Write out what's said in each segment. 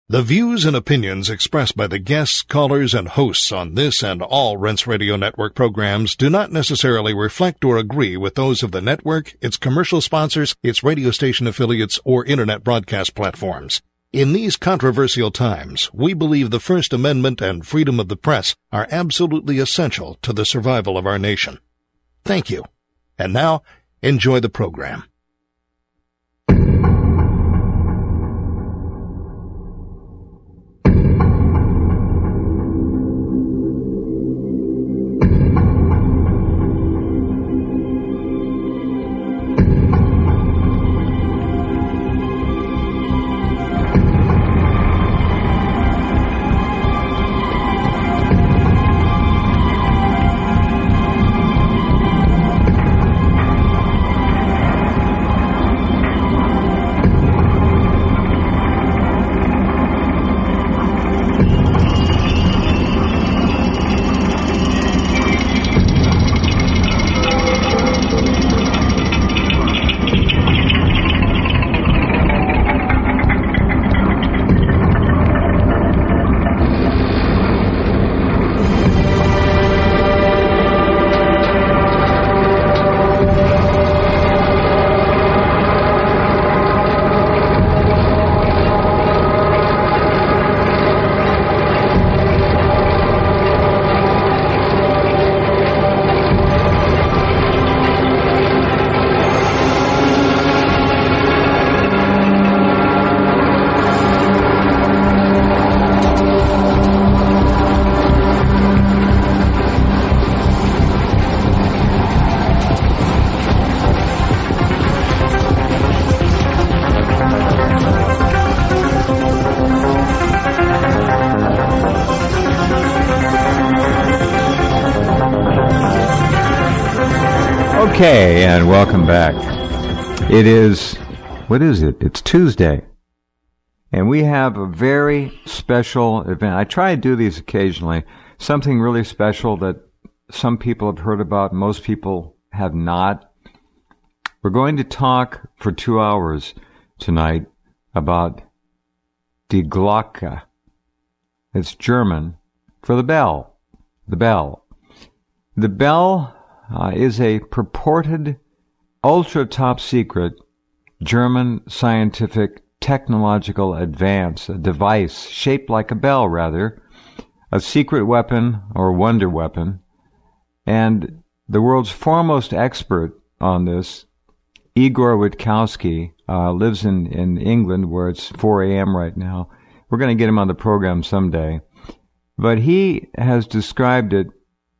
The views and opinions expressed by the guests, callers, and hosts on this and all Rense Radio Network programs do not necessarily reflect or agree with those of the network, its commercial sponsors, its radio station affiliates, or internet broadcast platforms. In these controversial times, we believe the First Amendment and freedom of the press are absolutely essential to the survival of our nation. Thank you. And now, enjoy the program. Okay, and welcome back. It is, what is it? It's Tuesday. And we have a very special event. I try to do these occasionally. Something really special that some people have heard about, most people have not. We're going to talk for 2 hours tonight about Die Glocke. It's German for the bell. The bell. The bell is a purported ultra-top secret German scientific technological advance, a device shaped like a bell, rather, a secret weapon or wonder weapon. And the world's foremost expert on this, Igor Witkowski, lives in England, where it's 4 a.m. right now. We're going to get him on the program someday. But he has described it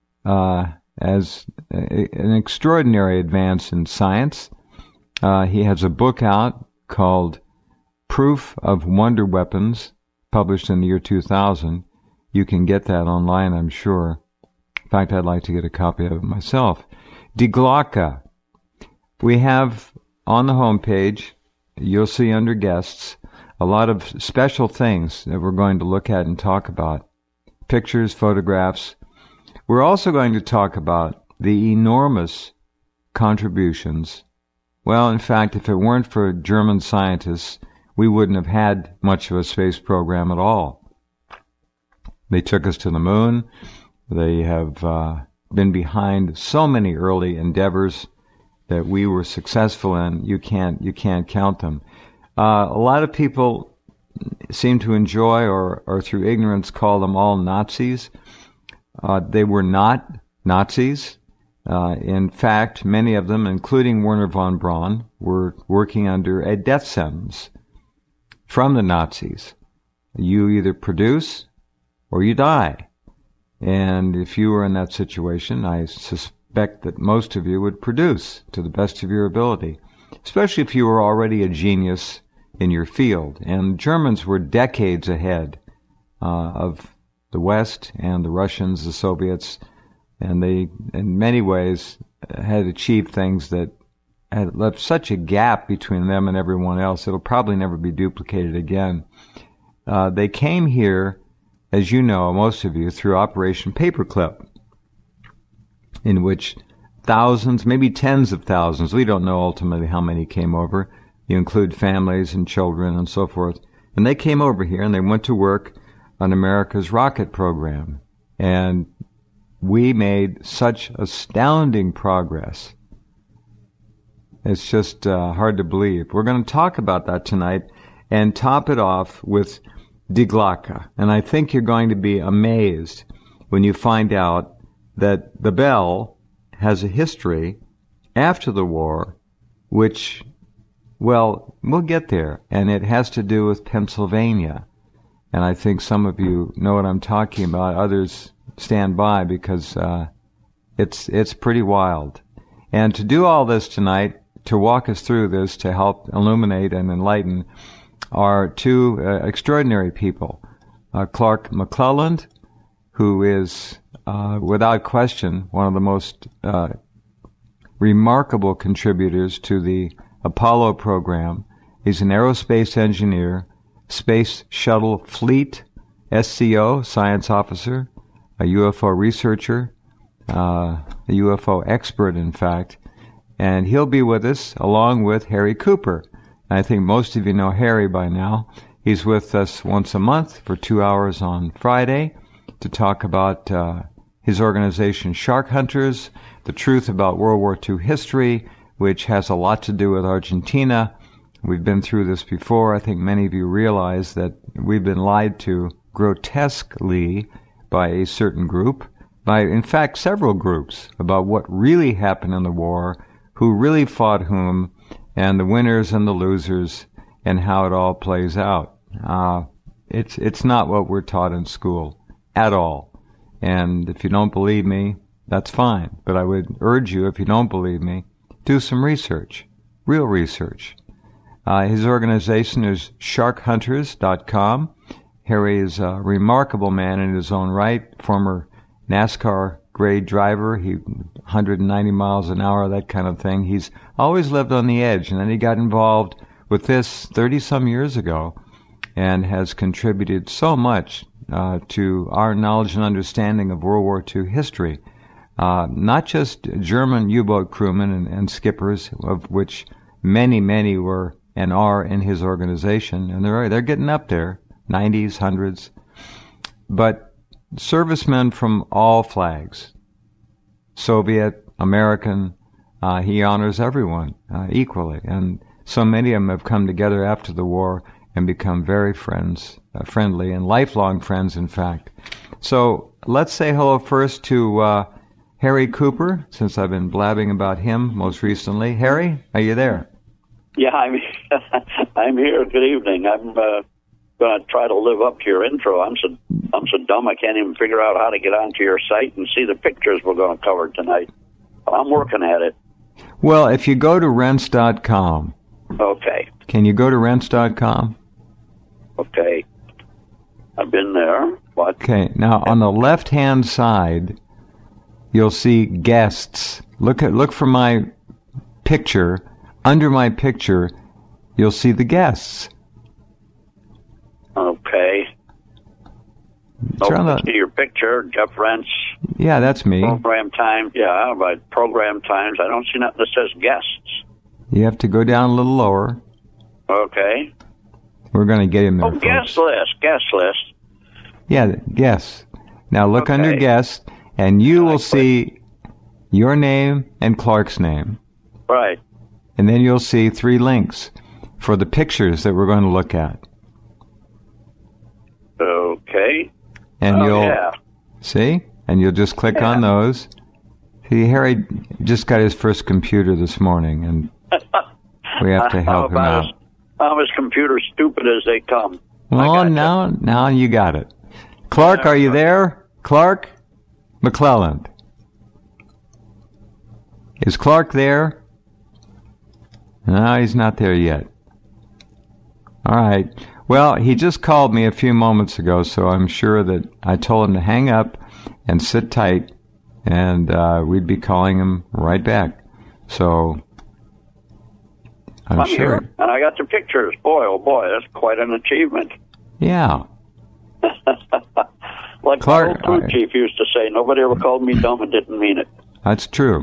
as an extraordinary advance in science. He has a book out called Proof of Wonder Weapons, published in the year 2000. You can get that online, I'm sure. In fact, I'd like to get a copy of it myself. Die Glocke. We have on the homepage, you'll see under guests, a lot of special things that we're going to look at and talk about. Pictures, photographs. We're also going to talk about the enormous contributions. Well, in fact, if it weren't for German scientists, we wouldn't have had much of a space program at all. They took us to the moon. They have been behind so many early endeavors that we were successful in. You can't count them. A lot of people seem to enjoy or through ignorance call them all Nazis. They were not Nazis. In fact, many of them, including Werner von Braun, were working under a death sentence from the Nazis. You either produce or you die. And if you were in that situation, I suspect that most of you would produce to the best of your ability, especially if you were already a genius in your field. And Germans were decades ahead of the West and the Russians, the Soviets, and they, in many ways, had achieved things that had left such a gap between them and everyone else, it'll probably never be duplicated again. They came here, as you know, most of you, through Operation Paperclip, in which thousands, maybe tens of thousands, we don't know ultimately how many came over, you include families and children and so forth, And they came over here and they went to work on America's rocket program. And we made such astounding progress. It's just hard to believe. We're going to talk about that tonight and top it off with Die Glocke. And I think you're going to be amazed when you find out that the bell has a history after the war, which, well, we'll get there. And it has to do with Pennsylvania. And I think some of you know what I'm talking about. Others stand by because it's pretty wild. And to do all this tonight, to walk us through this, to help illuminate and enlighten, are two extraordinary people. Clark McClelland, who is, without question, one of the most remarkable contributors to the Apollo program. He's an aerospace engineer, Space Shuttle Fleet, SCO, science officer, a UFO researcher, a UFO expert, in fact. And he'll be with us along with Harry Cooper. I think most of you know Harry by now. He's with us once a month for 2 hours on Friday to talk about his organization Shark Hunters, the truth about World War II history, which has a lot to do with Argentina. We've been through this before. I think many of you realize that we've been lied to grotesquely by a certain group, by, in fact, several groups, about what really happened in the war, who really fought whom, and the winners and the losers, and how it all plays out. It's not what we're taught in school at all. And if you don't believe me, that's fine. But I would urge you, if you don't believe me, do some research, real research. His organization is sharkhunters.com. Harry is a remarkable man in his own right, former NASCAR grade driver, 190 miles an hour, that kind of thing. He's always lived on the edge, and then he got involved with this 30-some years ago and has contributed so much to our knowledge and understanding of World War II history. Not just German U-boat crewmen and skippers, of which many, many were and are in his organization, and they're getting up there, 90s, 100s, but servicemen from all flags, Soviet, American, he honors everyone equally, and so many of them have come together after the war and become very friendly, and lifelong friends, in fact. So let's say hello first to Harry Cooper, since I've been blabbing about him most recently. Harry, are you there? Yeah, I'm here. Good evening. I'm going to try to live up to your intro. I'm so dumb I can't even figure out how to get onto your site and see the pictures we're going to cover tonight. I'm working at it. Well, if you go to Rense.com. Okay. Can you go to Rense.com? Okay. I've been there. What? Okay. Now, on the left-hand side, you'll see guests. Look for my picture. Under my picture, you'll see the guests. Okay. See your picture, Jeff Rense. Yeah, that's me. Program time. Yeah, but program times. I don't see nothing that says guests. You have to go down a little lower. Okay. We're going to get him there, folks. Guest list. Yeah, guests. Now look under guests, and you will see your name and Clark's name. Right. And then you'll see 3 links for the pictures that we're going to look at. Okay. And you'll see, and you'll just click on those. See, Harry just got his first computer this morning, and we have to help him out. I'm as computer stupid as they come. Well, now you got it. Clark, are you there? Clark McClelland. Is Clark there? No, he's not there yet. All right. Well, he just called me a few moments ago, so I'm sure that I told him to hang up and sit tight, and we'd be calling him right back. So I'm sure. Here, and I got the pictures. Boy, oh boy, that's quite an achievement. Yeah. Like Clark, my old food chief used to say, nobody ever called me dumb and didn't mean it. That's true.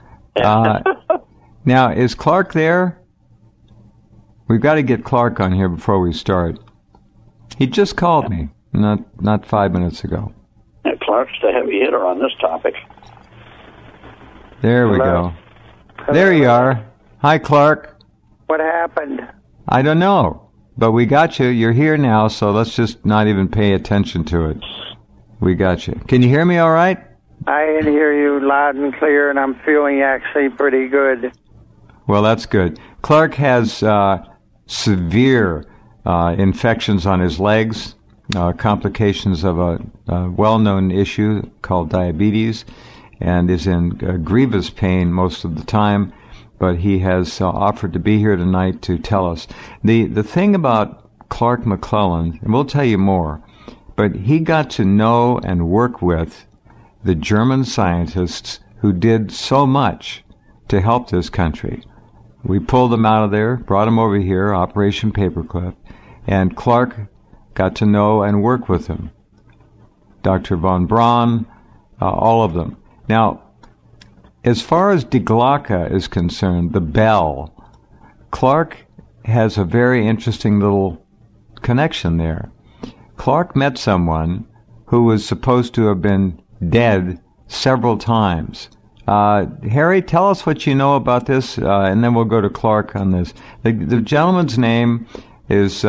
Now, is Clark there? We've got to get Clark on here before we start. He just called me not 5 minutes ago. Yeah, Clark's the heavy hitter on this topic. There we go. There you are. Hi, Clark. What happened? I don't know, but we got you. You're here now, so let's just not even pay attention to it. We got you. Can you hear me all right? I can hear you loud and clear, and I'm feeling actually pretty good. Well, that's good. Clark has severe infections on his legs, complications of a well-known issue called diabetes, and is in grievous pain most of the time. But he has offered to be here tonight to tell us. The thing about Clark McClelland, and we'll tell you more, but he got to know and work with the German scientists who did so much to help this country. We pulled them out of there, brought them over here, Operation Paperclip, and Clark got to know and work with them. Dr. von Braun, all of them. Now, as far as Die Glocke is concerned, the bell, Clark has a very interesting little connection there. Clark met someone who was supposed to have been dead several times. Harry, tell us what you know about this, and then we'll go to Clark on this. The gentleman's name is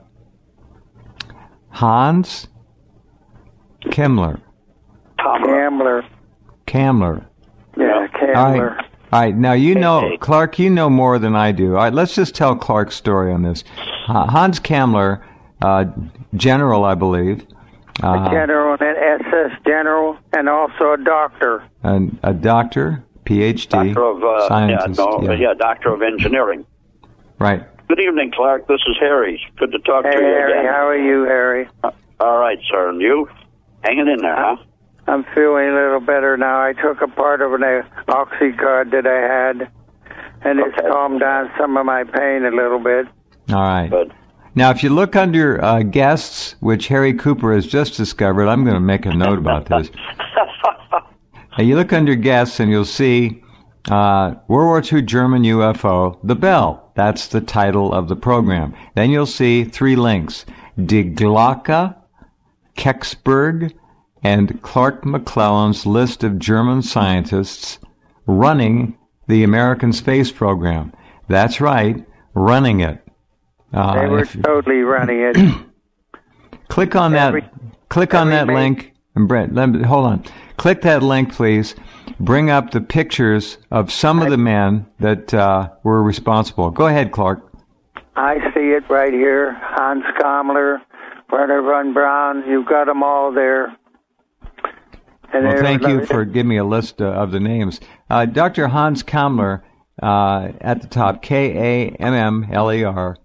Hans Kammler. Kammler. Yeah, Kammler. All right. Now, you know, Clark, you know more than I do. All right, let's just tell Clark's story on this. Hans Kammler, general, I believe. A general, an SS general, and also a doctor. And a doctor, PhD, Doctor of, scientist. Doctor of Engineering. Right. Good evening, Clark. This is Harry. Good to talk to you Harry, again. how are you, Harry? All right, sir. And you? Hanging in there, huh? I'm feeling a little better now. I took a part of an Oxycod that I had, and it's calmed down some of my pain a little bit. All right. Good. Now, if you look under guests, which Harry Cooper has just discovered, I'm going to make a note about this. You look under guests, and you'll see World War II German UFO, The Bell. That's the title of the program. Then you'll see 3 links: Die Glocke, Kecksburg, and Clark McClelland's list of German scientists running the American space program. That's right, running it. They were totally running it. Click on that link. And Brett, hold on. Click that link, please. Bring up the pictures of some of the men that were responsible. Go ahead, Clark. I see it right here. Hans Kammler, Werner von Braun. You've got them all there. And well, thank you for giving me a list of the names. Dr. Hans Kammler, at the top, Kammler.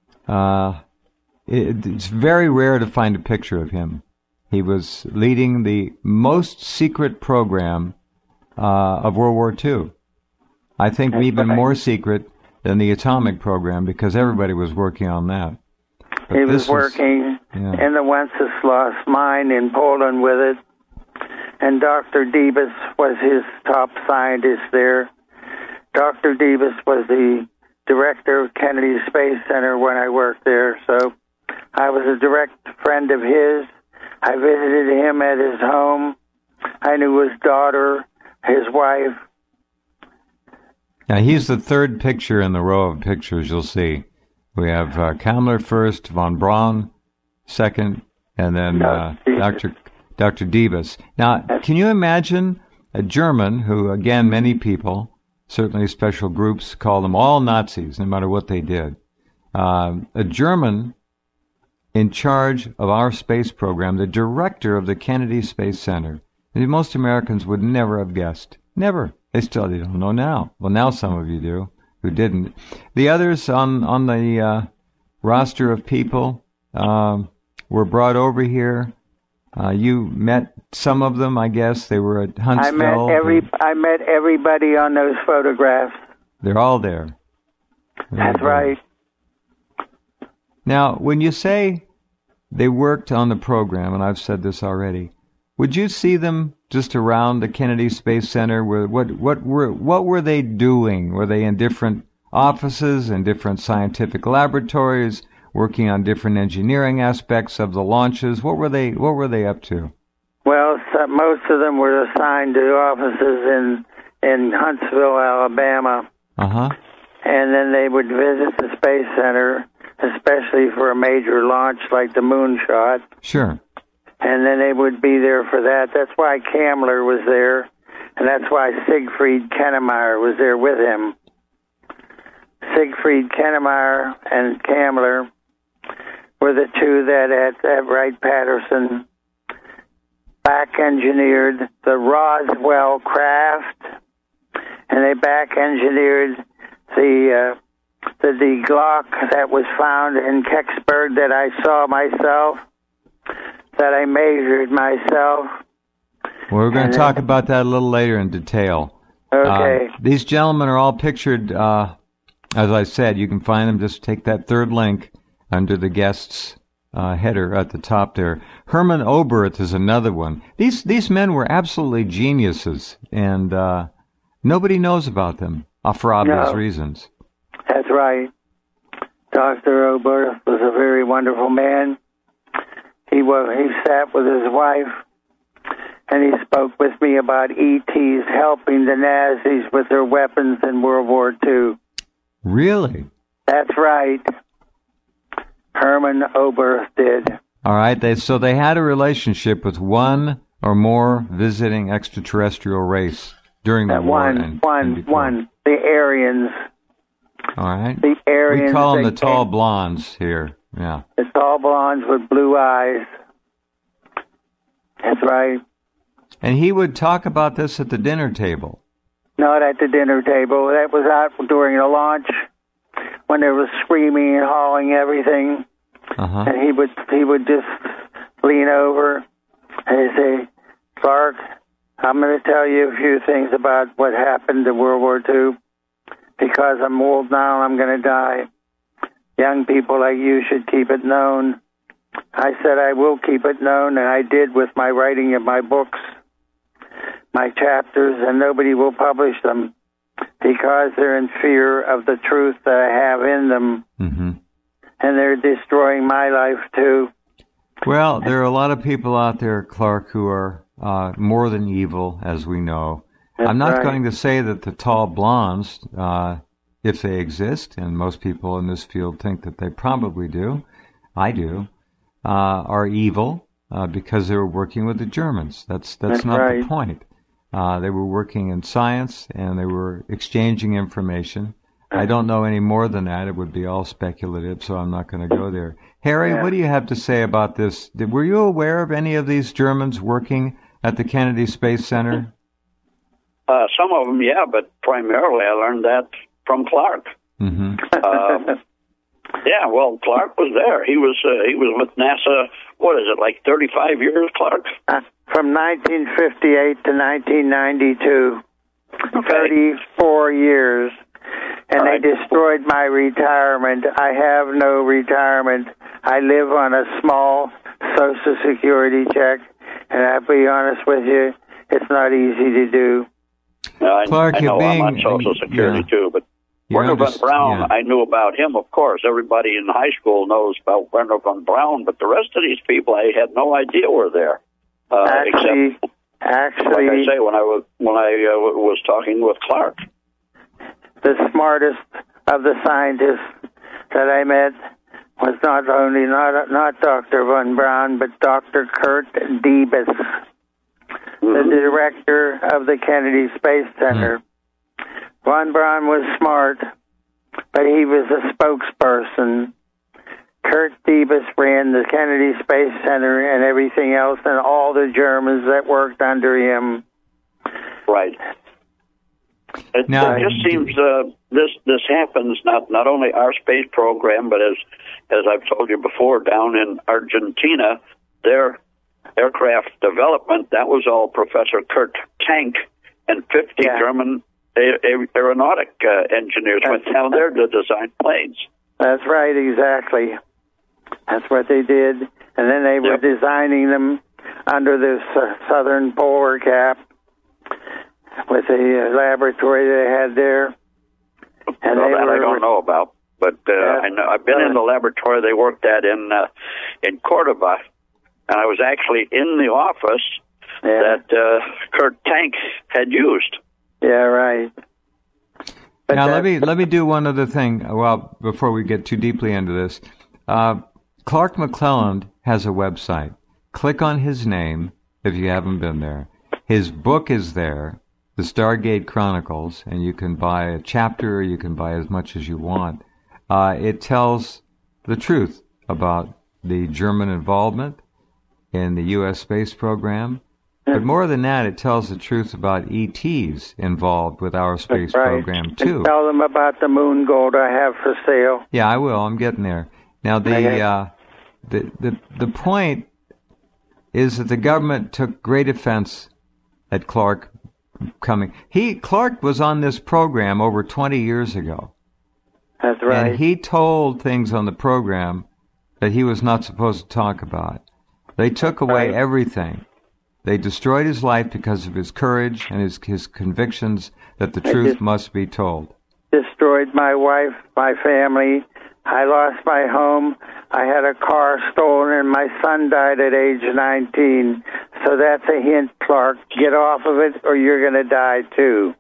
It's very rare to find a picture of him. He was leading the most secret program of World War II. I think even more secret than the atomic program, because everybody was working on that. But he was working in the Wenceslas mine in Poland with it, and Dr. Debus was his top scientist there. Dr. Debus was the director of Kennedy Space Center when I worked there, so I was a direct friend of his. I visited him at his home. I knew his daughter, his wife. Now, he's the third picture in the row of pictures you'll see. We have Kammler first, von Braun second, and then Dr. Debus. Now, can you imagine a German who, again, many people, certainly special groups, call them all Nazis, no matter what they did. A German in charge of our space program, the director of the Kennedy Space Center. And most Americans would never have guessed. Never. They don't know now. Well, now some of you do, who didn't. The others on the roster of people were brought over here. You met some of them, I guess. They were at Huntsville. I met everybody on those photographs. They're all there. That's right. Now, when you say they worked on the program, and I've said this already, would you see them just around the Kennedy Space Center? What were they doing? Were they in different offices and different scientific laboratories? working on different engineering aspects of the launches. What were they up to? Well, most of them were assigned to offices in Huntsville, Alabama. Uh-huh. And then they would visit the Space Center, especially for a major launch like the moonshot. Sure. And then they would be there for that. That's why Kamler was there, and that's why Siegfried Kennemeyer was there with him. Siegfried Kennemeyer and Kamler were the two that at Wright-Patterson back-engineered the Roswell craft, and they back-engineered the Glock that was found in Kecksburg that I saw myself, that I measured myself. Well, we're going to talk about that a little later in detail. Okay. These gentlemen are all pictured, as I said. You can find them. Just take that third link under the guests' header at the top there. Herman Oberth is another one. These men were absolutely geniuses, and nobody knows about them for obvious reasons. That's right. Dr. Oberth was a very wonderful man. He sat with his wife, and he spoke with me about ETs helping the Nazis with their weapons in World War II. Really? That's right. Herman Oberth did. All right. So they had a relationship with one or more visiting extraterrestrial race during the war. One. The Aryans. All right. The Aryans. We call them the tall blondes here. Yeah. The tall blondes with blue eyes. That's right. And he would talk about this at the dinner table. Not at the dinner table. That was out during the launch when there was screaming and hauling everything. Uh-huh. And he would just lean over and say, Clark, I'm going to tell you a few things about what happened in World War II. Because I'm old now, I'm going to die. Young people like you should keep it known. I said I will keep it known, and I did with my writing of my books, my chapters, and nobody will publish them because they're in fear of the truth that I have in them. Mm-hmm. And they're destroying my life, too. Well, there are a lot of people out there, Clark, who are more than evil, as we know. That's I'm not right. going to say that the tall blondes, if they exist, and most people in this field think that they probably do, I do, are evil because they were working with the Germans. That's not right. the point. They were working in science, and they were exchanging information. I don't know any more than that. It would be all speculative, so I'm not going to go there. Harry, what do you have to say about this? Were you aware of any of these Germans working at the Kennedy Space Center? Some of them, yeah, but primarily I learned that from Clark. Mm-hmm. Yeah, well, Clark was there. He was with NASA. What is it, like 35 years, Clark? From 1958 to 1992, Okay. 34 years. And All they right. destroyed my retirement. I have no retirement. I live on a small Social Security check, and I'll be honest with you, it's not easy to do. Clark, I know you're I'm on being- Social Security, yeah. too, but You're Werner von underst- Braun, yeah. I knew about him, of course. Everybody in high school knows about Werner von Braun, but the rest of these people I had no idea were there. Actually, Except, like I say, when I was talking with Clark. the smartest of the scientists that I met was not only not Dr. von Braun, but Dr. Kurt Debus, the director of the Kennedy Space Center. Von Braun was smart, but he was a spokesperson. Kurt Debus ran the Kennedy Space Center and everything else, and all the Germans that worked under him. Right. It just seems this happens not only our space program, but as I've told you before, down in Argentina, their aircraft development, that was all Professor Kurt Tank and 50 German aeronautic engineers went down there to design planes. That's right, exactly. That's what they did. And then they were designing them under the southern polar cap with the laboratory they had there. And that I don't know about. But I know I've been in the laboratory they worked at in Cordoba, and I was actually in the office that Kurt Tank had used. Yeah, right. But now let me do one other thing. Well, before we get too deeply into this, Clark McClelland has a website. Click on his name if you haven't been there. His book is there, The Stargate Chronicles, and you can buy a chapter, or you can buy as much as you want. It tells the truth about the German involvement in the U.S. space program. But more than that, it tells the truth about ETs involved with our space program, too. And tell them about the moon gold I have for sale. Yeah, I will. I'm getting there. Now, the point is that the government took great offense at Clark coming. Clark was on this program over 20 years ago. That's right. And he told things on the program that he was not supposed to talk about. They took away everything. They destroyed his life because of his courage and his convictions that the truth must be told. Destroyed my wife, my family. I lost my home. I had a car stolen, and my son died at age 19. So that's a hint, Clark. Get off of it, or you're going to die, too.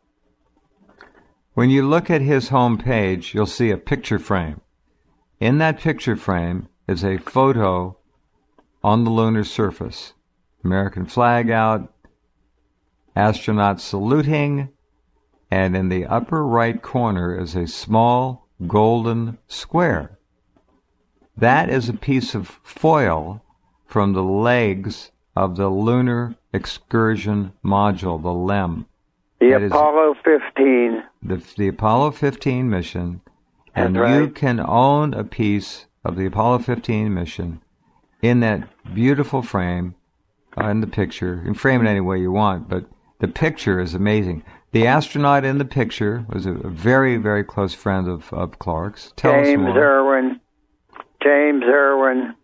When you look at his home page, you'll see a picture frame. In that picture frame is a photo on the lunar surface. American flag out, astronauts saluting, and in the upper right corner is a small golden square. That is a piece of foil from the legs of the Lunar Excursion Module, the LEM. The Apollo 15. The Apollo 15 mission. And you can own a piece of the Apollo 15 mission in that beautiful frame, in the picture. You can frame it any way you want, but the picture is amazing. The astronaut in the picture was a very, very close friend of Clark's. Tell us more. James Irwin.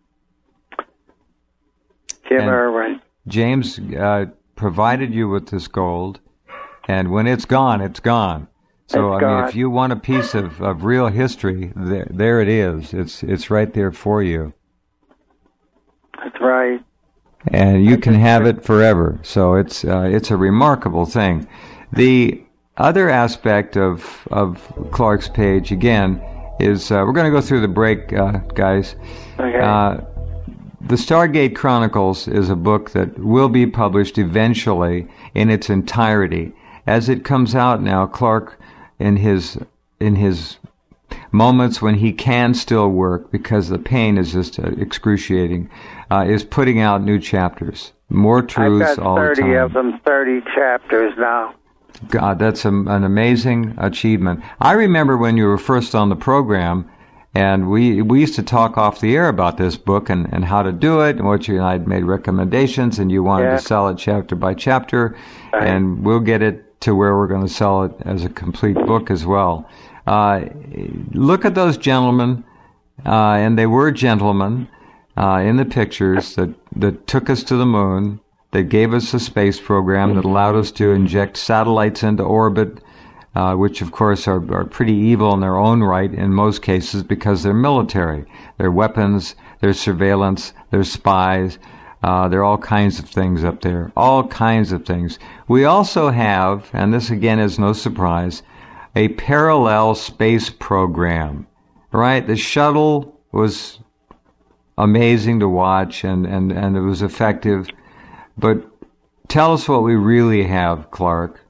Jim Irwin. James provided you with this gold, and when it's gone, it's gone. So, if you want a piece of real history, there it is. It's right there for you. That's right. And you can have it forever. So it's a remarkable thing. The other aspect of Clark's page, again, is we're going to go through the break, guys. Okay. The Stargate Chronicles is a book that will be published eventually in its entirety. As it comes out now, Clark, in his moments when he can still work because the pain is just excruciating, is putting out new chapters, more truths all the time. I've got 30 of them, 30 chapters now. God, that's an amazing achievement. I remember when you were first on the program, and we used to talk off the air about this book and how to do it, and what you and I had made recommendations, and you wanted to sell it chapter by chapter, and we'll get it to where we're going to sell it as a complete book as well. Look at those gentlemen, and they were gentlemen in the pictures that took us to the moon, that gave us a space program that allowed us to inject satellites into orbit, which of course are pretty evil in their own right in most cases because they're military. They're weapons, they're surveillance, they're spies, there are all kinds of things up there, all kinds of things. We also have, and this again is no surprise, a parallel space program, right? The shuttle was amazing to watch and it was effective. But tell us what we really have, Clark.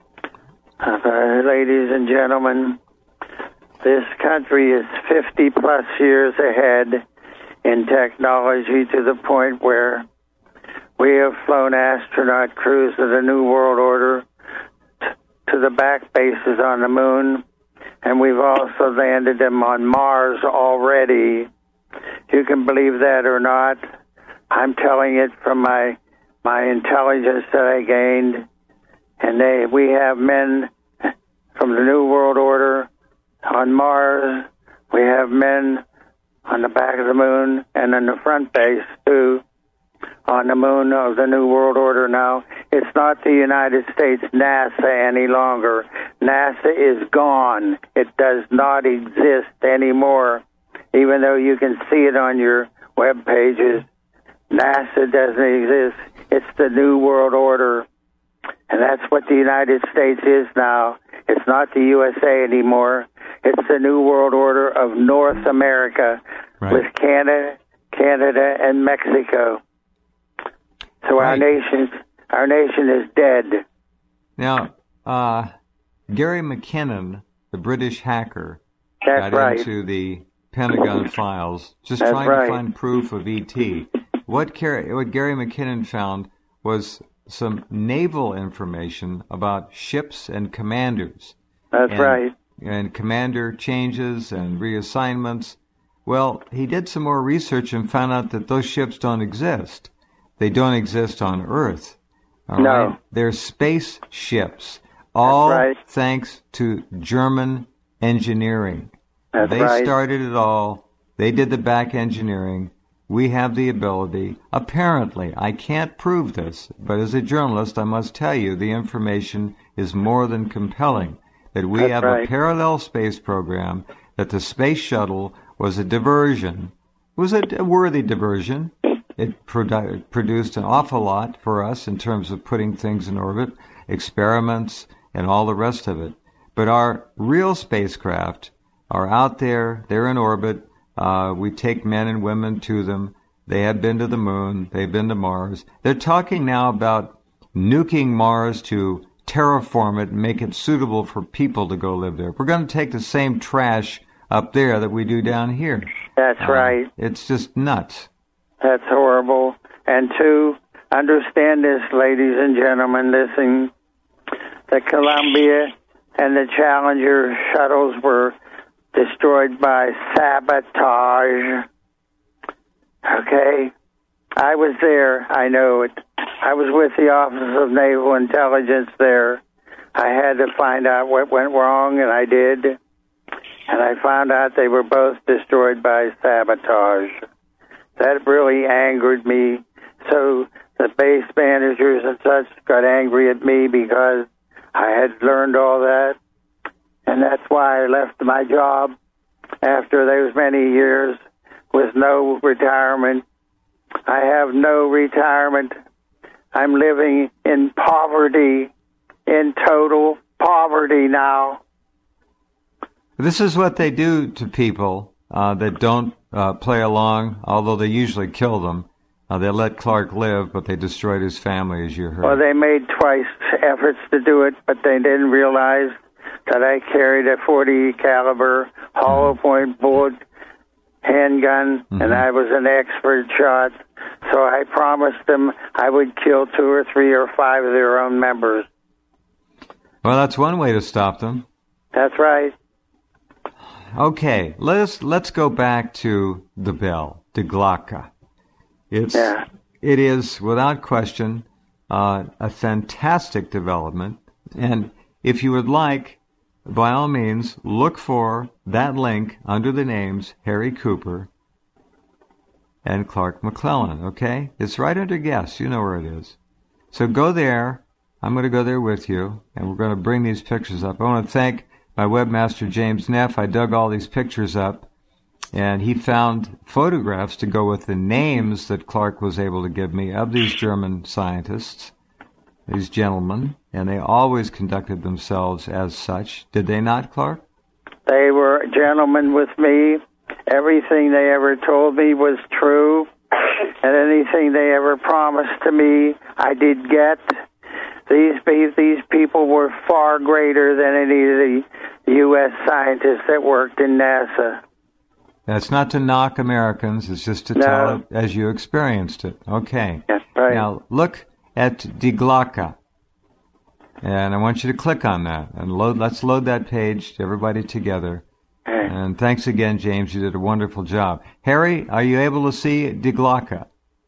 Ladies and gentlemen, this country is 50-plus years ahead in technology to the point where we have flown astronaut crews of the New World Order to the back bases on the moon, and we've also landed them on Mars already. You can believe that or not. I'm telling it from my intelligence that I gained, and we have men from the New World Order on Mars. We have men on the back of the moon and on the front base, too, on the moon of the New World Order now. It's not the United States NASA any longer. NASA is gone. It does not exist anymore. Even though you can see it on your web pages, NASA doesn't exist. It's the New World Order. And that's what the United States is now. It's not the USA anymore. It's the New World Order of North America, right, with Canada and Mexico. So right, our nation is dead. Now, Gary McKinnon, the British hacker, got right into the Pentagon files, just trying to find proof of ET. What Gary McKinnon found was some naval information about ships and commanders. That's right. And commander changes and reassignments. Well, he did some more research and found out that those ships don't exist. They don't exist on Earth. All right? They're space ships, all thanks to German engineering. They started it all. They did the back engineering. We have the ability. Apparently, I can't prove this, but as a journalist, I must tell you the information is more than compelling, that we have a parallel space program, that the space shuttle was a diversion. It was a worthy diversion. It produced an awful lot for us in terms of putting things in orbit, experiments, and all the rest of it. But our real spacecraft are out there. They're in orbit. We take men and women to them. They have been to the moon. They've been to Mars. They're talking now about nuking Mars to terraform it and make it suitable for people to go live there. We're going to take the same trash up there that we do down here. That's right. It's just nuts. That's horrible. And to understand this, ladies and gentlemen, listen, the Columbia and the Challenger shuttles were destroyed by sabotage. Okay? I was there. I know it. I was with the Office of Naval Intelligence there. I had to find out what went wrong, and I did. And I found out they were both destroyed by sabotage. That really angered me. So the base managers and such got angry at me because I had learned all that. And that's why I left my job after those many years with no retirement. I have no retirement. I'm living in poverty, in total poverty now. This is what they do to people that don't play along, although they usually kill them. They let Clark live, but they destroyed his family, as you heard. Well, they made twice efforts to do it, but they didn't realize that I carried a .40 caliber hollow point bullet handgun, and I was an expert shot. So I promised them I would kill 2 or 3 or 5 of their own members. Well, that's one way to stop them. That's right. Okay, let's go back to the Bell, the Glocke. It is, without question, a fantastic development. And if you would like, by all means, look for that link under the names Harry Cooper and Clark McClellan, okay? It's right under guests. You know where it is. So go there. I'm going to go there with you, and we're going to bring these pictures up. I want to thank my webmaster, James Neff. I dug all these pictures up, and he found photographs to go with the names that Clark was able to give me of these German scientists, these gentlemen, and they always conducted themselves as such. Did they not, Clark? They were gentlemen with me. Everything they ever told me was true, and anything they ever promised to me, I did get. These people were far greater than any of the U.S. scientists that worked in NASA. That's not to knock Americans. It's just to tell it as you experienced it. Okay. That's right. Now, look at Die Glocke. And I want you to click on that. And let's load that page, everybody together. And thanks again, James. You did a wonderful job. Harry, are you able to see Die Glocke?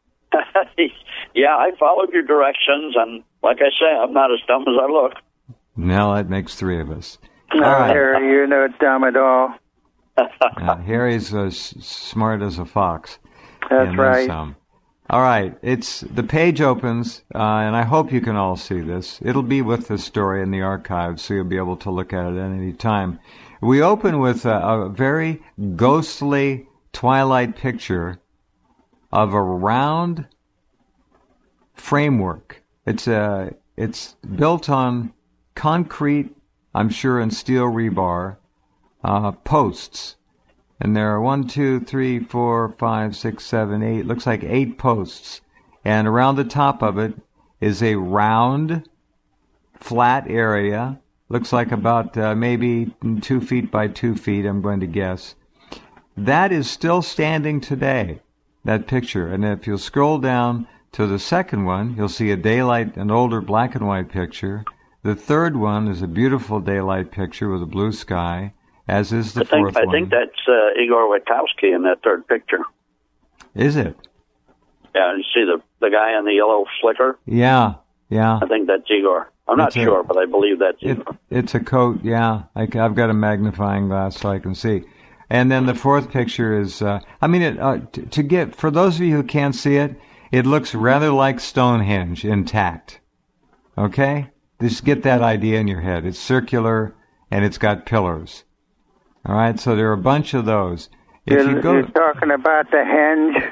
Yeah, I followed your directions, and like I say, I'm not as dumb as I look. No, that makes 3 of us. No, all right. Harry, you're not dumb at all. Harry's as smart as a fox. That's right. All right. The page opens, and I hope you can all see this. It'll be with the story in the archives, so you'll be able to look at it at any time. We open with a very ghostly twilight picture of a round framework. It's built on concrete, I'm sure, and steel rebar posts. And there are 1, 2, 3, 4, 5, 6, 7, 8. Looks like 8 posts. And around the top of it is a round, flat area. Looks like about maybe 2 feet by 2 feet, I'm going to guess. That is still standing today, that picture. And if you'll scroll down to the second one, you'll see an older black and white picture. The third one is a beautiful daylight picture with a blue sky, as is the fourth one. I think that's Igor Witkowski in that third picture. Is it? Yeah, you see the guy in the yellow slicker? Yeah. I think that's Igor. I'm not sure, but I believe that's Igor. It's a coat, yeah. I've got a magnifying glass so I can see. And then the fourth picture is, for those of you who can't see it, it looks rather like Stonehenge intact. Okay? Just get that idea in your head. It's circular and it's got pillars. All right, so there are a bunch of those. You're talking about the henge?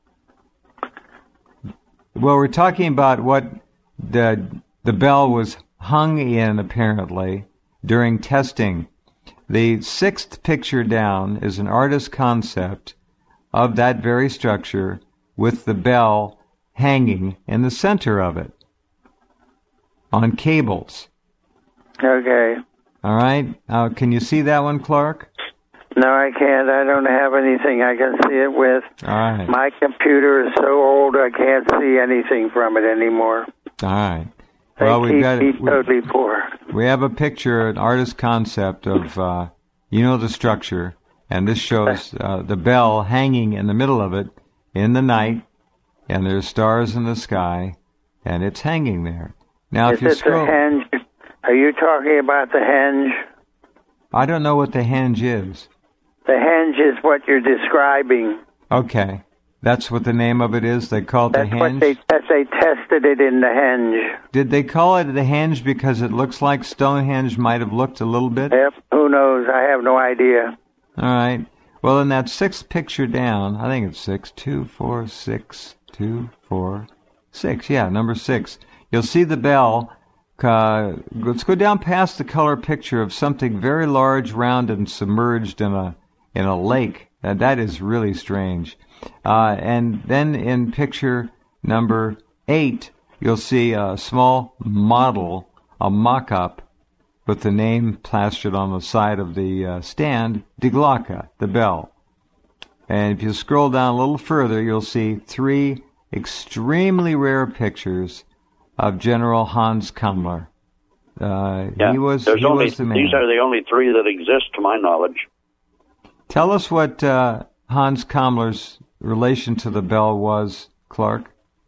Well, we're talking about what the bell was hung in, apparently, during testing. The sixth picture down is an artist's concept of that very structure with the bell hanging in the center of it on cables. Okay. All right. Can you see that one, Clark? No, I can't. I don't have anything I can see it with. All right. My computer is so old I can't see anything from it anymore. All right. Well, totally poor. We have a picture, an artist's concept of, the structure, and this shows the bell hanging in the middle of it in the night, and there's stars in the sky, and it's hanging there. Now, if you scroll, the henge? Are you talking about the henge? I don't know what the henge is. The henge is what you're describing. Okay. That's what the name of it is? They call it the henge? They tested it in the henge. Did they call it the henge because it looks like Stonehenge might have looked a little bit? Yep. Who knows? I have no idea. All right. Well, in that sixth picture down, I think it's 6, 2, 4, 6, 2, 4, 6. Yeah, number 6. You'll see the bell. Let's go down past the color picture of something very large, round, and submerged in a lake. That is really strange. And then in picture number 8, you'll see a small model, a mock-up, with the name plastered on the side of the stand, Die Glocke, the bell. And if you scroll down a little further, you'll see 3 extremely rare pictures of General Hans Kammler. He was the man. These are the only 3 that exist, to my knowledge. Tell us what Hans Kammler's relation to the bell was, Clark.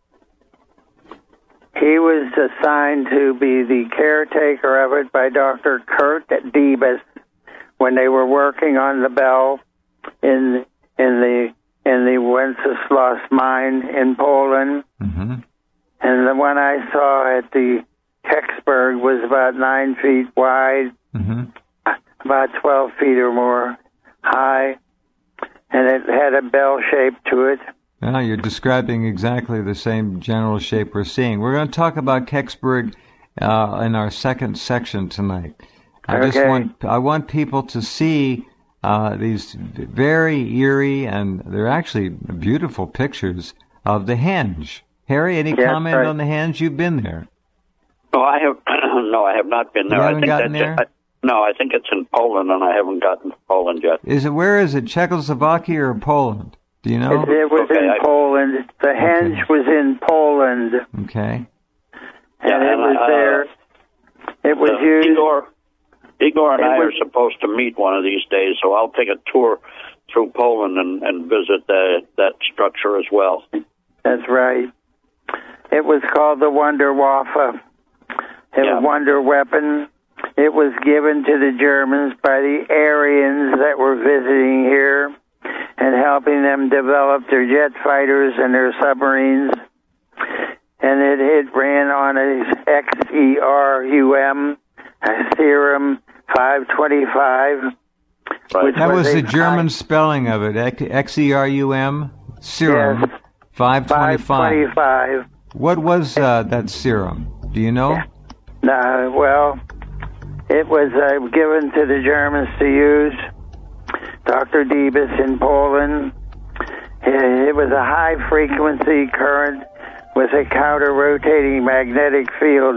He was assigned to be the caretaker of it by Dr. Kurt Diebes when they were working on the bell in the Wenceslas mine in Poland. Mm-hmm. And the one I saw at the Kecksburg was about 9 feet wide, about 12 feet or more high, and it had a bell shape to it. Now you're describing exactly the same general shape we're seeing. We're going to talk about Kecksburg in our second section tonight. I want people to see these very eerie and they're actually beautiful pictures of the henge. Harry, any comment on the henge? You've been there. Oh, I have. No, I have not been there. You haven't gotten there? No, I think it's in Poland, and I haven't gotten to Poland yet. Where is it? Czechoslovakia or Poland? Do you know? It was in Poland. The henge was in Poland. Okay. And it was there. It was used. Igor and I are supposed to meet one of these days, so I'll take a tour through Poland and visit that structure as well. That's right. It was called the Wunderwaffe. Wonder Weapon. It was given to the Germans by the Aryans that were visiting here. and helping them develop their jet fighters and their submarines. And it ran on a XERUM, a Serum 525. Right. That was the German spelling of it, XERUM, Serum, yes, 525. What was that serum? Do you know? Well, it was given to the Germans to use. Dr. Debus in Poland. It was a high-frequency current with a counter-rotating magnetic field.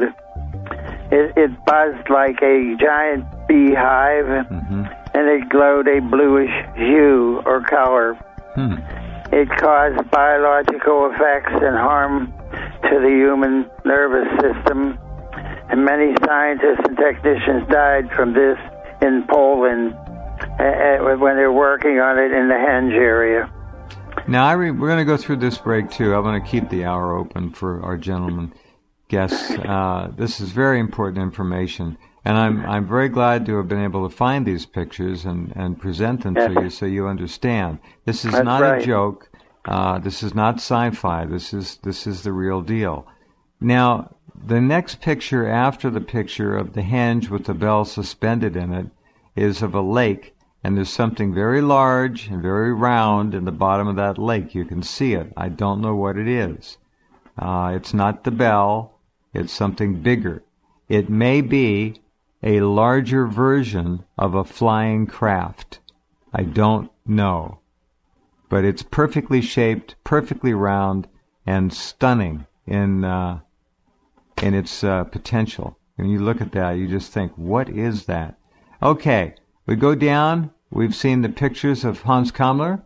It buzzed like a giant beehive, and it glowed a bluish hue or color. It caused biological effects and harm to the human nervous system, and many scientists and technicians died from this in Poland when they're working on it in the Henge area. Now, we're going to go through this break, too. I want to keep the hour open for our gentlemen guests. This is very important information, and I'm very glad to have been able to find these pictures and present them to you so you understand. This is not a joke. This is not sci-fi. This is the real deal. Now, the next picture after the picture of the henge with the bell suspended in it is of a lake, and there's something very large and very round in the bottom of that lake. You can see it. I don't know what it is. It's not the bell. It's something bigger. It may be a larger version of a flying craft. I don't know. But it's perfectly shaped, perfectly round, and stunning in its potential. When you look at that, you just think, what is that? Okay, we go down. We've seen the pictures of Hans Kammler.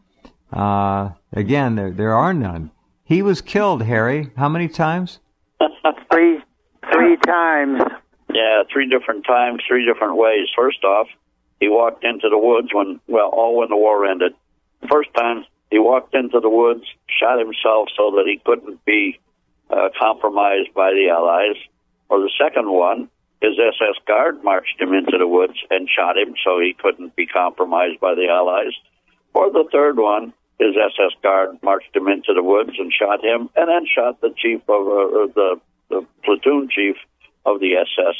Again, there are none. He was killed, Harry. How many times? Three times. Yeah, 3 different times, 3 different ways. First off, he walked into the woods when the war ended. First time, he walked into the woods, shot himself so that he couldn't be compromised by the Allies. Or the second one, his SS guard marched him into the woods and shot him so he couldn't be compromised by the Allies. Or the third one, his SS guard marched him into the woods and shot him, and then shot the chief of the platoon chief of the SS.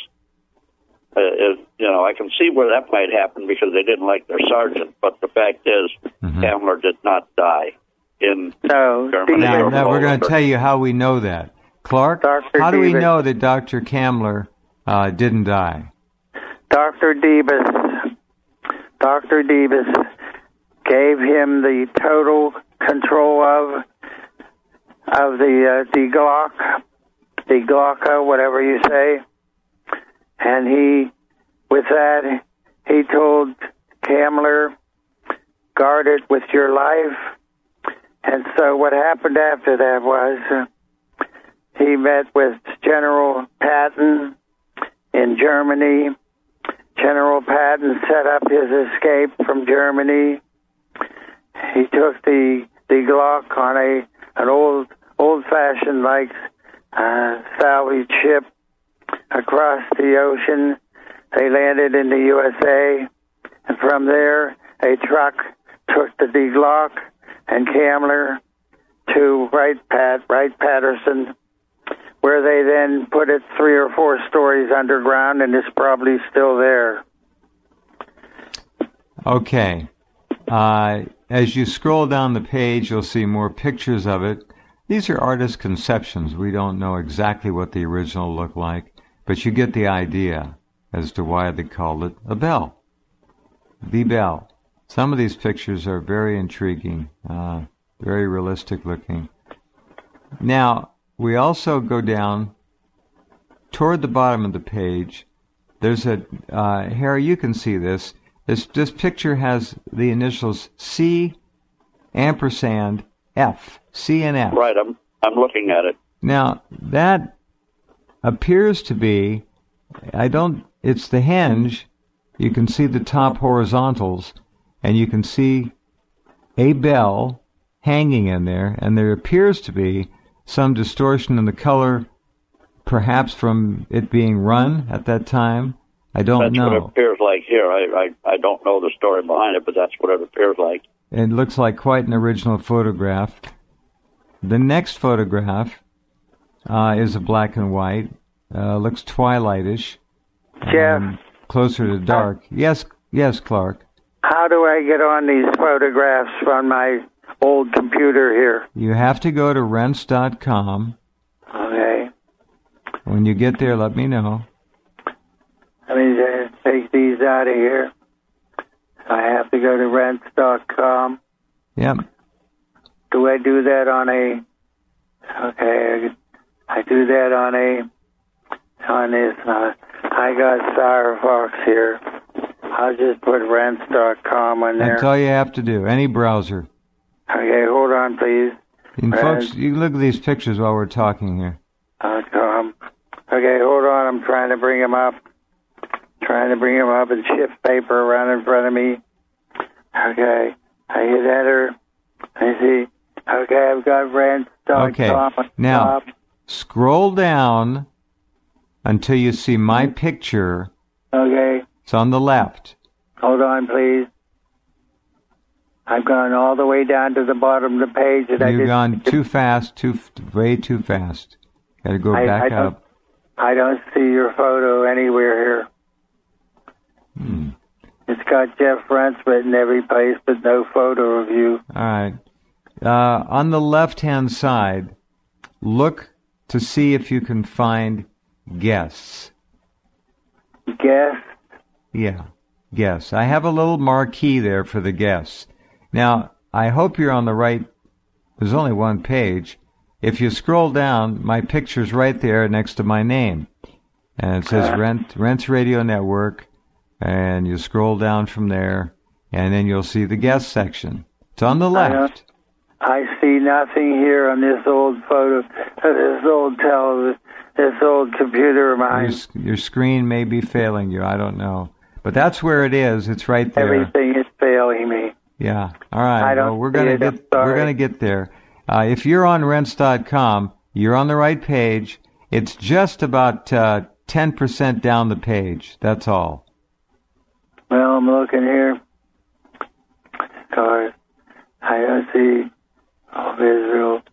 I can see where that might happen because they didn't like their sergeant, but the fact is, Kammler did not die in Germany. Now, we're going to tell you how we know that. Clark, how do we know that Dr. Kammler didn't die? Dr. Debus gave him the total control of the Glocka, whatever you say, and he told Kammler, guard it with your life. And so what happened after that was he met with General Patton in Germany. General Patton set up his escape from Germany. He took the Glock on an old-fashioned salvage ship across the ocean. They landed in the USA, and from there a truck took the Glock and Kammler to Wright-Patterson, where they then put it 3 or 4 stories underground, and it's probably still there. Okay. As you scroll down the page, you'll see more pictures of it. These are artist conceptions. We don't know exactly what the original looked like, but you get the idea as to why they called it a bell. The bell. Some of these pictures are very intriguing, very realistic looking. Now, we also go down toward the bottom of the page. There's Harry, you can see this. This picture has the initials C ampersand F. C and F. Right, I'm looking at it. Now, that appears to be, it's the henge. You can see the top horizontals, and you can see a bell hanging in there, and there appears to be some distortion in the color, perhaps from it being run at that time. I don't know. That's what it appears like here. I don't know the story behind it, but that's what it appears like. It looks like quite an original photograph. The next photograph is a black and white. Looks twilightish. Jeff. Closer to dark. Yes, Clark. How do I get on these photographs on my old computer here? You have to go to rense.com. Okay. When you get there, let me know. Let me take these out of here. I have to go to rense.com. Yep. Do I do that on a... Okay, I do that on this... I got Firefox here. I'll just put rense.com on there. That's all you have to do. Any browser. Okay, hold on, please. And folks, you look at these pictures while we're talking here. Okay, hold on. I'm trying to bring them up. And shift paper around in front of me. Okay, I hit enter. I see. Okay, I've got rense.com. Okay, now scroll down until you see my picture. Okay. It's on the left. Hold on, please. I've gone all the way down to the bottom of the page. You've gone too fast, way too fast. Got to go back up. I don't see your photo anywhere here. It's got Jeff Rense written every place, but no photo of you. All right. On the left-hand side, look to see if you can find guests. Guests? Yeah, guests. I have a little marquee there for the guests. Now, I hope you're on the right... There's only one page. If you scroll down, my picture's right there next to my name. And it says Rense Radio Network. And you scroll down from there, and then you'll see the guest section. It's on the left. I see nothing here on this old photo, this old computer of mine. Your screen may be failing you. I don't know. But that's where it is. It's right there. Everything is failing me. Yeah. All right. Well, we're gonna get there. If you're on rense.com, you're on the right page. It's just about 10% down the page. That's all. Well, I'm looking here. Cars. I don't see Israel.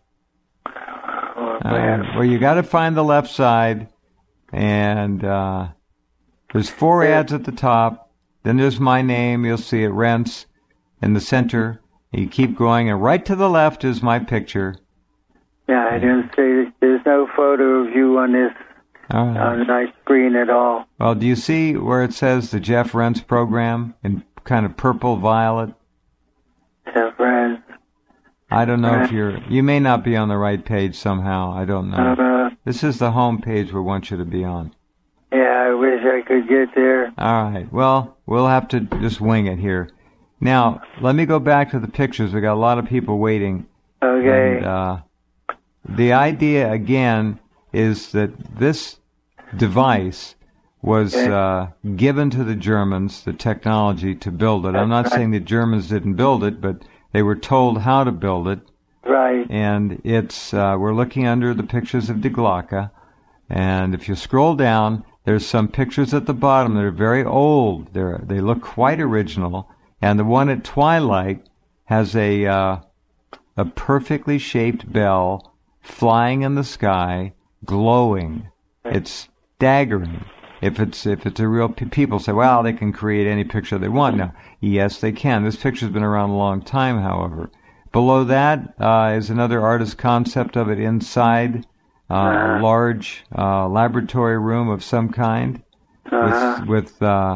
Well, you got to find the left side, and there's 4 ads at the top. Then there's my name. You'll see it, Rense, in the center. You keep going, and right to the left is my picture. Yeah, I didn't see. There's no photo of you on this. On my screen at all. Well, do you see where it says the Jeff Rense program in kind of purple violet? Jeff Rense. I don't know if you may not be on the right page somehow. I don't know. This is the home page we want you to be on. Yeah, I wish I could get there. All right. Well, we'll have to just wing it here. Now, let me go back to the pictures. We got a lot of people waiting. Okay. And, the idea, again, is that this device was given to the Germans, the technology to build it. I'm not saying the Germans didn't build it, but they were told how to build it. Right. And it's we're looking under the pictures of Die Glocke, and if you scroll down, there's some pictures at the bottom that are very old. They look quite original, and the one at twilight has a perfectly shaped bell flying in the sky, glowing. It's staggering. If it's a real... People say, well, they can create any picture they want now. Yes, they can. This picture's been around a long time, however. Below that is another artist's concept of it inside a large laboratory room of some kind with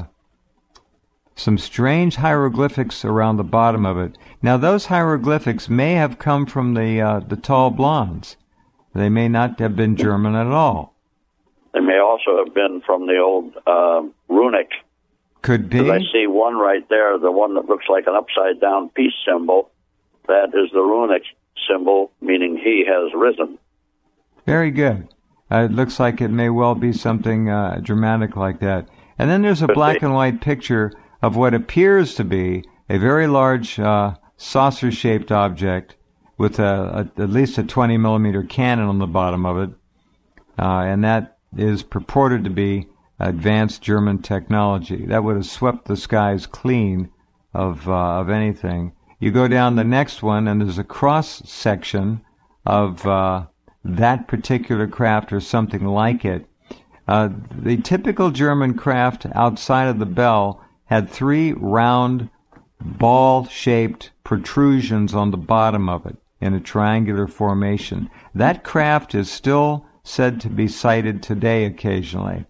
some strange hieroglyphics around the bottom of it. Now, those hieroglyphics may have come from the tall blondes. They may not have been German at all. They may also have been from the old runic. Could be. I see one right there, the one that looks like an upside-down peace symbol. That is the runic symbol, meaning he has risen. Very good. It looks like it may well be something dramatic like that. And then there's a black and white picture of what appears to be a very large saucer-shaped object with at least a 20-millimeter cannon on the bottom of it. And that is purported to be advanced German technology. That would have swept the skies clean of anything. you go down the next one, and there's a cross-section of that particular craft or something like it. The typical German craft outside of the bell had 3 round, ball-shaped protrusions on the bottom of it in a triangular formation. That craft is still said to be sighted today occasionally.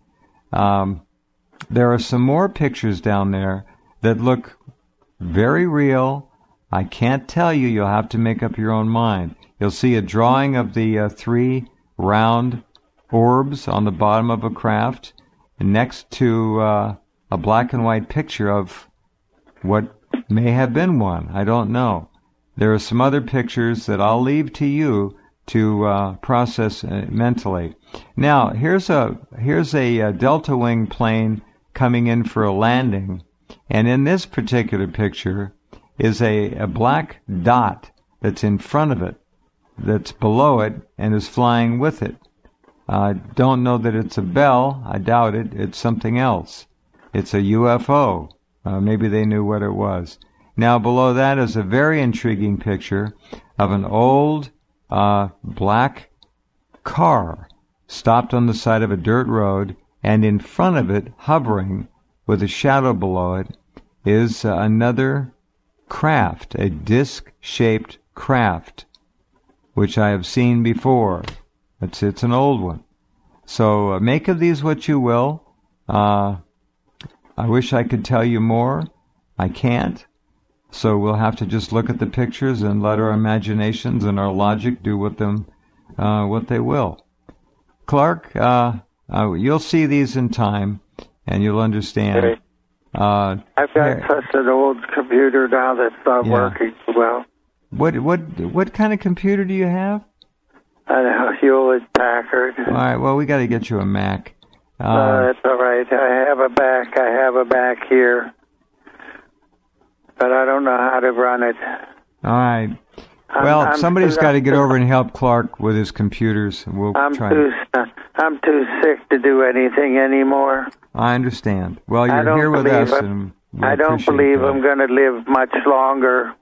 There are some more pictures down there that look very real. I can't tell you. You'll have to make up your own mind. You'll see a drawing of the 3 round orbs on the bottom of a craft next to a black and white picture of what may have been one. I don't know. There are some other pictures that I'll leave to you to process mentally. Now, here's a Delta Wing plane coming in for a landing, and in this particular picture is a black dot that's in front of it, that's below it, and is flying with it. I don't know that it's a bell. I doubt it. It's something else. It's a UFO. Maybe they knew what it was. Now, below that is a very intriguing picture of an old black car stopped on the side of a dirt road, and in front of it, hovering with a shadow below it, is another craft, a disc-shaped craft, which I have seen before. It's an old one. So make of these what you will. I wish I could tell you more. I can't. So we'll have to just look at the pictures and let our imaginations and our logic do with them what they will. Clark, you'll see these in time, and you'll understand. Okay. I've got such an old computer now that's not working well. What kind of computer do you have? A Hewlett-Packard. All right, well, we got to get you a Mac. That's all right. I have a Mac here, but I don't know how to run it. All right. Well, somebody's got to get over and help Clark with his computers. I'm too sick to do anything anymore. I understand. Well, you're here with us, and I don't believe I'm going to live much longer.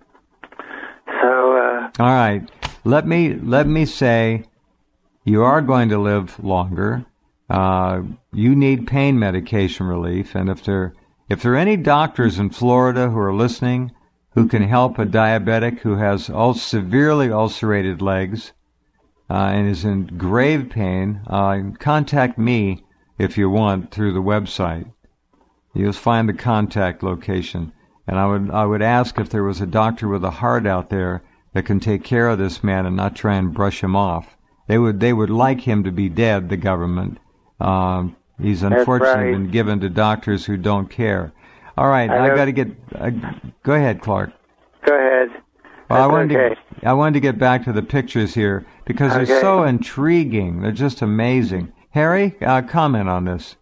So. All right. Let me say, you are going to live longer. You need pain medication relief, and if there are any doctors in Florida who are listening who can help a diabetic who has severely ulcerated legs and is in grave pain, contact me if you want through the website. You'll find the contact location, and I would ask if there was a doctor with a heart out there that can take care of this man and not try and brush him off. They would like him to be dead, the government. He's unfortunately been given to doctors who don't care. All right, I've got to get... go ahead, Clark. Go ahead. Well, I wanted to get back to the pictures here because they're so intriguing. They're just amazing. Harry, comment on this.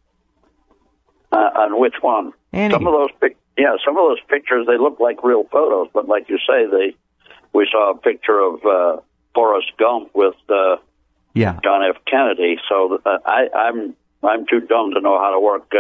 On which one? Any. Some of those pictures, they look like real photos, but like you say, we saw a picture of Forrest Gump with John F. Kennedy. So I'm too dumb to know how to work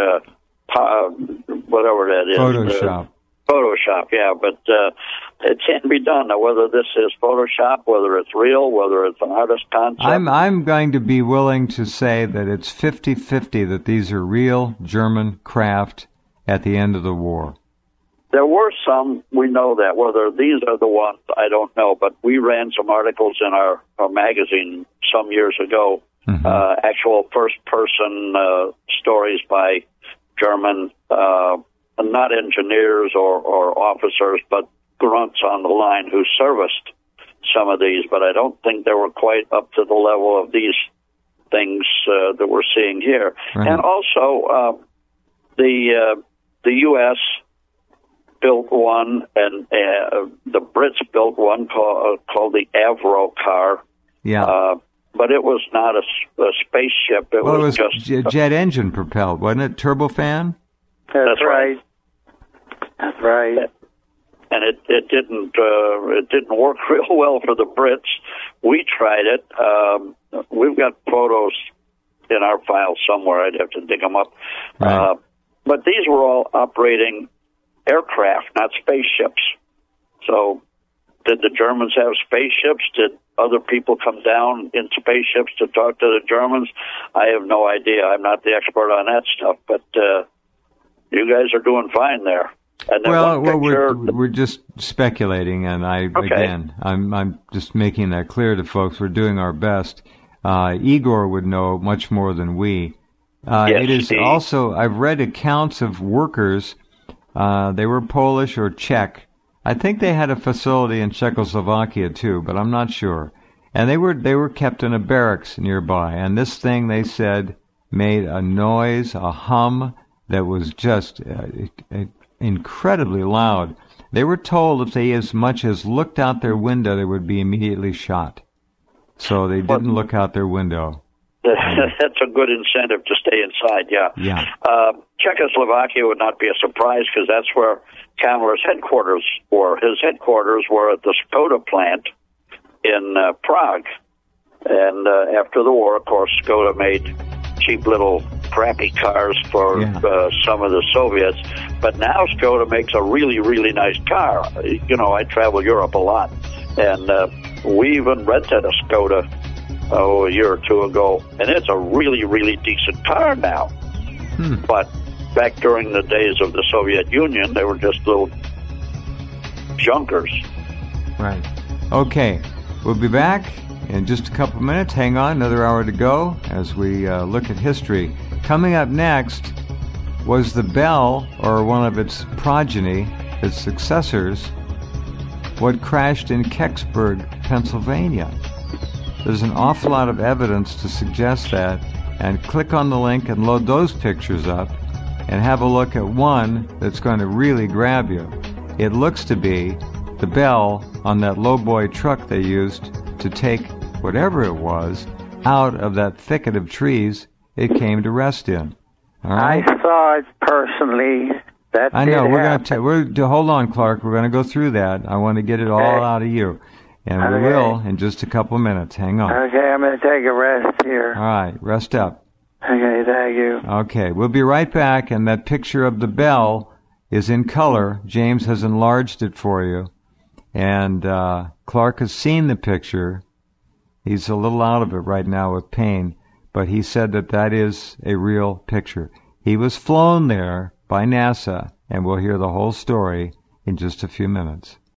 whatever that is. Photoshop, yeah, but it can be done. Now, whether this is Photoshop, whether it's real, whether it's an artist concept. I'm going to be willing to say that it's 50-50 that these are real German craft at the end of the war. There were some, we know that. Whether these are the ones, I don't know. But we ran some articles in our magazine some years ago, actual first-person stories by German, not engineers or officers, but grunts on the line who serviced some of these. But I don't think they were quite up to the level of these things that we're seeing here. Right. And also, the U.S. built one, and the Brits built one called the Avro car. Yeah. But it was not a spaceship. It was just jet engine propelled, wasn't it? Turbofan? That's right. That's right. And it didn't work real well for the Brits. We tried it. We've got photos in our file somewhere. I'd have to dig them up. Right. But these were all operating aircraft, not spaceships. So, did the Germans have spaceships? Did other people come down in spaceships to talk to the Germans? I have no idea. I'm not the expert on that stuff, but you guys are doing fine there. And then we're just speculating, and I'm just making that clear to folks. We're doing our best. Igor would know much more than we. Yes, it is also, I've read accounts of workers. They were Polish or Czech. I think they had a facility in Czechoslovakia too, but I'm not sure. And they were kept in a barracks nearby. And this thing, they said, made a noise, a hum that was just incredibly loud. They were told if they as much as looked out their window, they would be immediately shot. So they didn't look out their window. That's a good incentive to stay inside, yeah. Czechoslovakia would not be a surprise because that's where Kamler's headquarters were. His headquarters were at the Skoda plant in Prague. And after the war, of course, Skoda made cheap little crappy cars for some of the Soviets. But now Skoda makes a really, really nice car. You know, I travel Europe a lot. And we even rented a Skoda a year or two ago. And it's a really, really decent car now. But back during the days of the Soviet Union, they were just little junkers. Right. Okay. We'll be back in just a couple of minutes. Hang on, another hour to go as we look at history. Coming up next was the Bell, or one of its progeny, its successors, what crashed in Kecksburg, Pennsylvania. There's an awful lot of evidence to suggest that, and click on the link and load those pictures up and have a look at one that's going to really grab you. It looks to be the Bell on that lowboy truck they used to take whatever it was out of that thicket of trees it came to rest in. All right? I saw it personally. That I know. We're going to hold on, Clark. We're going to go through that. I want to get it all out of you. And we will in just a couple of minutes. Hang on. Okay, I'm going to take a rest here. All right, rest up. Okay, thank you. Okay, we'll be right back, and that picture of the Bell is in color. James has enlarged it for you. And Clark has seen the picture. He's a little out of it right now with pain, but he said that that is a real picture. He was flown there by NASA, and we'll hear the whole story in just a few minutes.